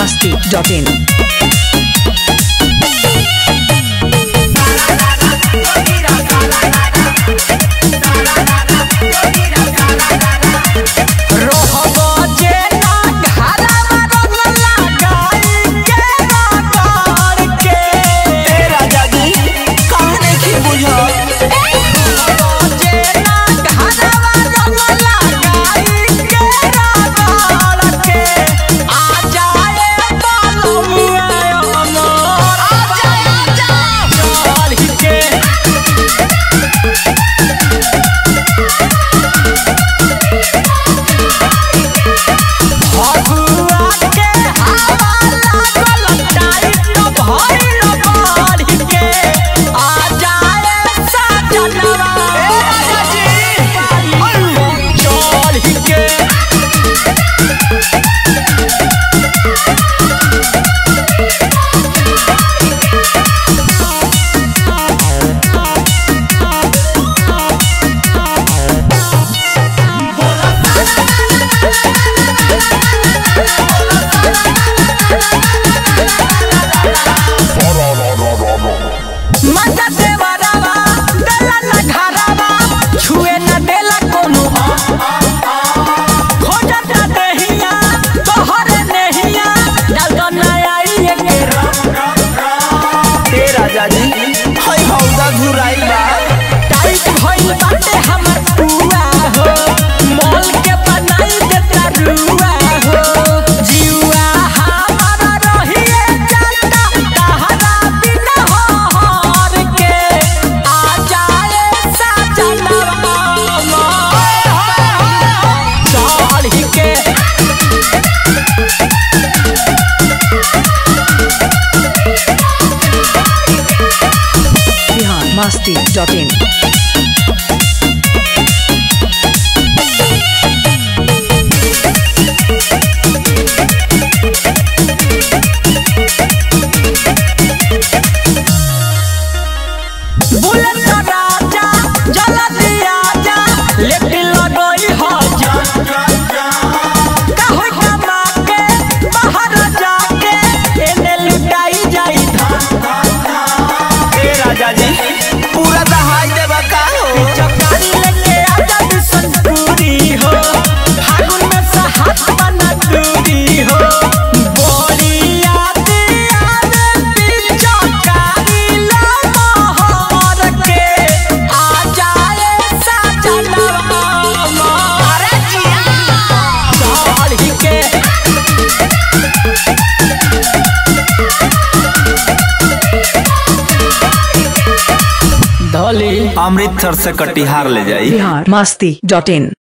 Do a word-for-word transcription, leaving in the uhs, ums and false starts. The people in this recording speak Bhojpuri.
masti dot in. masti dot in. पूरा दहाई देवा का हो चकारी लेके आजा बिसनपुरी हो फागुन में साहस बना दूरी हो बोली याद आवे चकारी ला मोहर के आ जाए साजनवा अरे जिया चढ़ी के अमृतसर से कटिहार ले जाई masti dot in.